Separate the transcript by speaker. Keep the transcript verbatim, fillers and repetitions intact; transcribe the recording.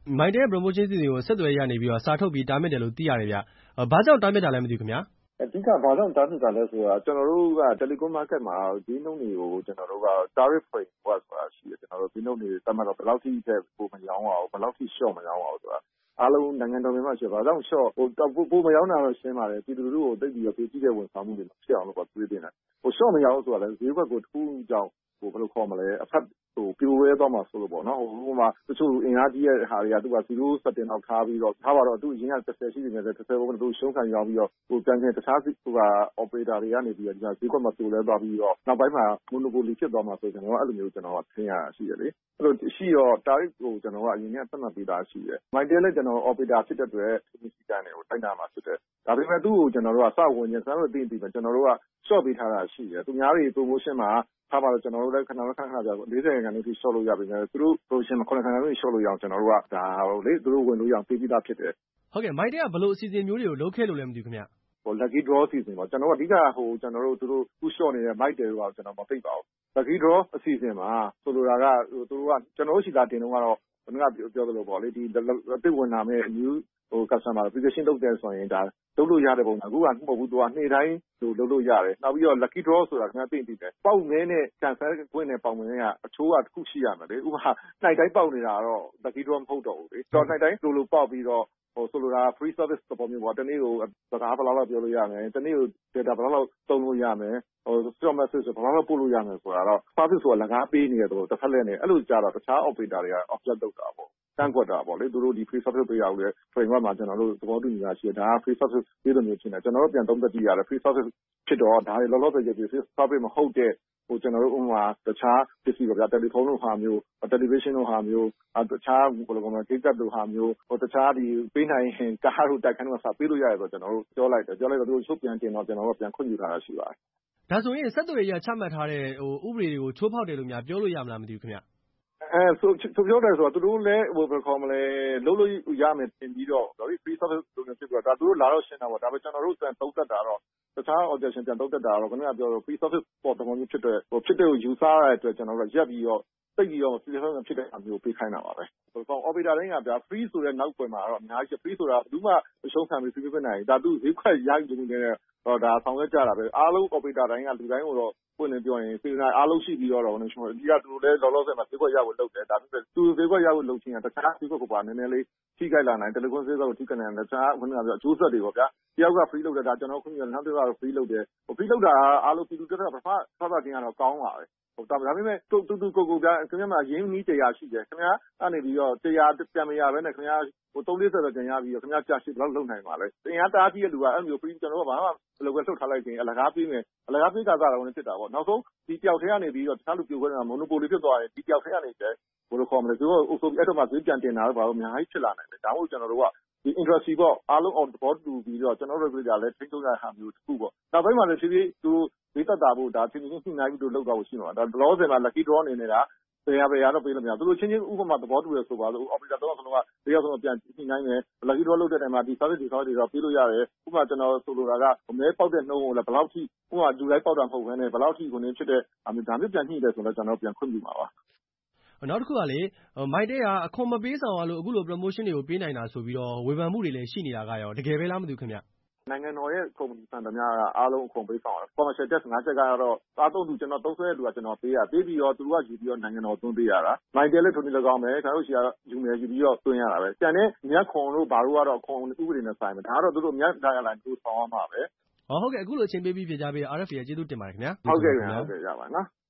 Speaker 1: Mytel promotion စီစဉ်ကိုဆက်သွယ်ရနေပြီးတော့စာထုတ်ပြီးတားမြစ်တယ်လို့သိရတယ်ဗျ။ဘာကြောင့်တားမြစ်တာလဲမသိဘူးခင်ဗျာ
Speaker 2: ။အဓိကဘာကြောင့်တားမြစ်တာလဲဆိုတာကျွန်တော်တို့က telecom market မှာဈေးနှုန်းတွေကိုကျွန်တော်တို့က tariff framework ဆိုတာရှိတယ်ကျွန်တော်တို့ဈေးနှုန်းတွေသတ်မှတ်တော့ဘယ်လောက်ထိတဲ့ပိုမရောင်းအောင်ဘယ်လောက်ထိ short မရောင်းအောင်ဆိုတာအားလုံးနိုင်ငံတော်များများရှိဘာကြောင့် short ဟိုပိုမရောင်းတာတော့ရှင်းပါတယ်ပြည်သူလူထုကိုသိပြီးတော့ပြည်ကြည့်တဲ့ဝန်ဆောင်မှုတွေမဖြစ်အောင်လို့ပြောပေးနေတာဟို short မရောင်းဆိုတာလည်းဈေးဘက်ကိုတစ်ခုကြောင့်ဟိုဘယ်လိုခေါ်မလဲအဖက်ဟိုပြိုဝဲသွားမှာဆိုလို့ပေါ့နော်ဟိုဥပမာတချို့အင်အားကြီးတဲ့ဟာတွေကသူကzero setting လောက်ထားပြီးတော့ထားပါတော့သူအရင်ကတစ်ဆယ်ရှိနေတယ်တစ်ဆယ်ဘုံကသူရှုံးခံရောင်းပြီးတော့ဟိုပြန်ပြန်တခြားဟိုက operator တွေကနေပြီးတော့ဒီကဈေးကွက်မှာပြိုလဲသွားပြီးတော့နောက်ပိုင်းမှာ monopoly ဖြစ်သွားမှာဆိုကျွန်တော်ကအဲ့လိုမျိုးကျွန်တော်ကသင်ရရှိတယ်လေအဲ့လိုရှိတော့ tariff ကိုကျွန်တော်ကအရင်ကသတ်မှတ်ပေးတာရှိတယ် Mytel လည်းကျွန်တော် operator ဖြစ်တဲ့အတွက်ဒီစီကန်တွေကိုတိုက်တာမှာဖြစ်တယ်ဒါပေမဲ့သူ့ကိုကျွန်တော်တို့ကစဝင်နေစမ်းလို့သိသိပဲကျွန်တော်တို့က short ပေးထားတာရှိတယ်သူများတွေ promotion မှာထားပါတော့ကျွန်တော်တို့လည်းခဏခဏခဏကြာ၄၀ရာခိုင်နှုန်းထိ short လို့ရပြီလေသူတို့ promotion မှာခုနစ်ရာခိုင်နှုန်းထိ short လို့ရအောင်ကျွန်တော်တို့ကဒါဟိုလေသူတို့ဝင်လို့ရအောင်ပေးပြီးသားဖြစ်တယ်
Speaker 1: ဟုတ်ကဲ့ Mytel ကဘယ်လိုအစီအစဉ်မျိုးတွေကိုလုပ်ခဲ့လို့လဲမသိဘူးခင်ဗျ
Speaker 2: ဟို lucky draw အစီအစဉ်ပေါ့ကျွန်တော်ကအဓိကဟိုကျွန်တော်တို့သူတို့ခု short နေတဲ့ Mytel တွေကကျွန်တော်မသိပါဘူး lucky draw အစီအစဉ်မှာဆိုလိုတာကဟိုသူတို့ကကျွန်တော်တို့ရှိတာတင်တော့ကတော့ဘယ်နှကပြောသလိုပေါ့လေဒီအစ်ဝင်လာမဲ့ new ဟို customer application လုပ်တယ်ဆိုရင်ဒါလုပ်လို့ရတဲ့ပုံစံအခုကမဟုတ်ဘူးသူကနေ့တိုင်းသူလုပ်လို့ရတယ်နောက်ပြီးတော့ lucky draw ဆိုတာခင်ဗျာသိသိတယ်ပေါက်မဲနဲ့ cancel ခွင့်နဲ့ပေါက်မဲကအချိုးကတစ်ခုရှိရမယ်လေဥပမာနိုင်တိုင်းပေါက်နေတာတော့ lucky draw မဟုတ်တော့ဘူးလေတော့နိုင်တိုင်းလိုလိုပေါက်ပြီးတော့ဟိုဆိုလိုတာ free service သဘောမျိုးပေါ့တနေ့ကိုစကားဘယ်လောက်လောက်ပြောလို့ရမယ်တနေ့ကို data ဘယ်လောက်လောက်သုံးလို့ရမယ်ဟို short message ဘယ်လောက်လောက်ပို့လို့ရမယ်ဆိုတာတော့ service ဆိုတာလကားပေးနေတယ်ဆိုတော့တစ်ဖက်လည်းနေအဲ့လိုကြတော့တခြား operator တွေက object လုပ်တာပေါ့တန်းကွက်တာပေါ့လေသူတို့ဒီ free service ပေးရအောင်လေ framework မှာကျွန်တော်တို့သဘောတူညီတာရှိတယ်ဒါက free service ပေးတယ်မျိုးဖြစ်နေကျွန်တော်တို့ပြန်သုံးသပ်ကြည့်ရတယ် free service ဖြစ်တော့ဒါတွေလောလောဆယ်ကြည့် free service မဟုတ်တဲ့ဟိုကျွန်တော်တို့ဥပမာတခြားပစ္စည်းပေါ့ဗျာတယ်လီဖုန်းတို့ဟာမျိုး television တို့ဟာမျိုးတခြားဘယ်လိုကောမလဲ data တို့ဟာမျိုးဟိုတခြားဒီပေးနိုင်ရင်ကားတို့တိုက်ခန်းတို့စာပေးလို့ရတယ်ဆိုတော့ကျွန်တော်တို့ပြောလိုက်တယ်ပြောလိုက်တော့သူတို့ချုပ်ပြန်တင်တော့ကျွန်တော်တို့ပြန်ခွင့်ယူထားတာရှိပါတယ်
Speaker 1: ဒါဆိုရင်ဆက်သွယ်ရေးချမှတ်ထားတဲ့ဟိုဥပဒေတွေကိုချိုးဖောက်တယ်လို့များပြောလို့ရမလားမသိဘူးခင်ဗျ
Speaker 2: အဲဆိုသူပြောတယ်ဆိုတော့သူတို့လည်းဟိုဘယ်ခေါ်မလဲလုံးလို့ရမယ်တင်ပြီးတော့ဒါပေမဲ့ free service လုပ်နေဖြစ်ပြီးတော့ဒါသူတို့လာတော့ရှင်းတာပေါ့ဒါပေမဲ့ကျွန်တော်တို့ပြန်သုံးသက်တာတော့တခြား objection ပြန်သုံးသက်တာတော့ခဏပြောတော့ free service ပေါ်တော်မျိုးဖြစ်တဲ့ဟိုဖြစ်တဲ့ကိုယူဆရတဲ့အတွက်ကျွန်တော်တို့ရက်ပြီးတော့သိပြီးတော့ free service ဖြစ်တဲ့အမျိုးပေးခိုင်းတာပါပဲဟိုကောင် operator တိုင်းကဗျာ free ဆိုတဲ့နောက်ွယ်မှာတော့အများကြီး free ဆိုတာဘယ်သူမှအရှုံးခံပြီး free ဖြစ်နိုင်ဒါသူဈေးခွက်ရယူနေတဲ့တော့ဒါဆောင်ရွက်ကြတာပဲအားလုံး operator တိုင်းကလူတိုင်းကိုတော့ပွင့်နေပြောရင်စေတနာအားလုံးရှိပြီးတော့တော့ကျွန်တော်ဒီကသူတို့လည်းလောလောဆယ်မှာဈေးကွက်ရဖို့လုပ်တယ်ဒါပေမဲ့သူဈေးကွက်ရဖို့လုပ်ချင်တာတခြားဈေးကွက်ကိုပါနည်းနည်းလေးထိခိုက်လာနိုင်တယ်တယ်လီဖုန်းဈေးကွက်ကိုထိခိုက်နိုင်တယ်တခြားခုနကပြောအကျိုးဆက်တွေပေါ့ဗျာတယောက်က free လုပ်တယ်ဒါကျွန်တော်ခုနကနောက်တစ်ခါတော့ free လုပ်တယ်ဟို free လုပ်တာအားလုံးပြည်သူတက်တာပထမဖတ်ဖတ်တင်ကတော့ကောင်းပါပဲဟိုဒါပေမဲ့တူတူကိုကိုဗျာခင်ဗျားမှာရင်းနှီးတရားရှိတယ်ခင်ဗျားအနေပြီးတော့တရားပြန်မရဘဲနဲ့ခင်ဗျားဟိုသုံးလေးဆယ်ပဲပြန်ရပြီးတော့ခင်ဗျားကြာရှိဘယ်လောက်လုပ်နိုင်ပါလဲတရားတားကြီးရဲ့လူကအဲ့လို free ကျွန်တော်တို့ကဘာမှဘယ်လိုပဲလှုပ်ထားလိုက်ရင်အလကားပေးမယ်အလကားပေးတာစားတော့ဝင်ဖြစ်တာပေါ့နောက်ဆုံးဒီတယောက်ထဲကနေပြီးတော့တခြားလူပြိုခွဲနေတာ monopoly ဖြစ်သွားရင်ဒီတယောက်ထဲကနေတယ်ဘယ်လိုခေါ်မလဲသူတို့အုပ်စုအဲ့တော့မှဈေးပြန်တင်တာတော့ဘာလို့အများကြီးဖြစ်လာနိုင်လဲဒါမှမဟုတ်ကျွန်တော်တို့ကဒီ industry ပေါ့အားလုံး on board တူပြီးတော့ကျွန်တော်တို့ပြည်ကြလည်းထိန်းချုပ်ရတာမျိုးတစ်ခုပေါ့နောက်ပိုင်းမှာလည်းဖြည်းဖြည်းသူဈေးသက်တာဖို့ဒါချင်းချင်းညှိနှိုင်းပြီးတော့လောက်တော့ရှိမှာဒါ လောဆယ်မှာ lucky draw အနေနဲ့ကဘယ်ရဘယ်ရတော့ပေးလို့မရသူတို့ချင်းချင်းဥပမာသဘောတူရဆိုပါလို့ operator တော့ဆိုတော့တယောက်ဆုံးပြန်ညှိနှိုင်းမယ် lucky draw လုပ်တဲ့တိုင်မှာဒီ service ဒီ service တွေတော့ပေးလို့ရတယ်ဥပမာကျွန်တော်ဆိုလိုတာကမဲပေါက်တဲ့နှုန်းကိုလည်းဘယ်လောက်ထိဥပမာလူလိုက်ပေါက်တာမဟုတ်ဘဲနဲ့ဘယ်လောက်ထိကိုနေဖြစ်တဲ့အမျိုးဒါမျိုးပြန်ညှိတယ်ဆိုတော့ကျွန်တော်ပြန်ခွင့်ပြုမှာပါ
Speaker 1: နောက်တစ်ခုကလေ Mytel ကအခွန်မပေးဆောင်ရလို့အခုလို promotion တွေကိုပေးနိုင်တာဆိုပြီးတော့ဝေဖန်မှုတွေလည်းရှိနေတာကရောတကယ်ပဲလားမသိဘူးခင်ဗျ
Speaker 2: နိုင်ငံတော်ရဲ့ကုမ္ပဏီစံသမျှကအားလုံးအခွန်ပေးဆောင်ရတယ် commercial tax ငါးချက်ကတော့အားသုံးသူကျွန်တော်သုံးဆွဲတဲ့လူကကျွန်တော်ပေးရပေးပြီးတော့သူတို့ကယူပြီးတော့နိုင်ငံတော်သွင်းပေးရတာ Mytel လည်းထိုနည်း၎င်းပဲကျွန်တော်တို့ရှိရယူမယ်ယူပြီးတော့သွင်းရတာပဲကျန်တဲ့မြတ်ခွန်တို့ဘာတို့ကတော့အခွန်ဥပဒေနဲ့ဆိုင်မယ်ဒါကတော့သူတို့မြတ်ဒါရလိုင်းသူဆောင်ရမှာပဲ
Speaker 1: ဟုတ်ကဲ့အခုလိုအချိန်ပေးပြီးဖြေကြားပေး R F A ရဲ့ကျေးဇူးတင်ပါတယ်ခင်ဗျာ
Speaker 2: ဟုတ်ကဲ့ခင်ဗျာဟုတ်ကဲ့ရပါနော်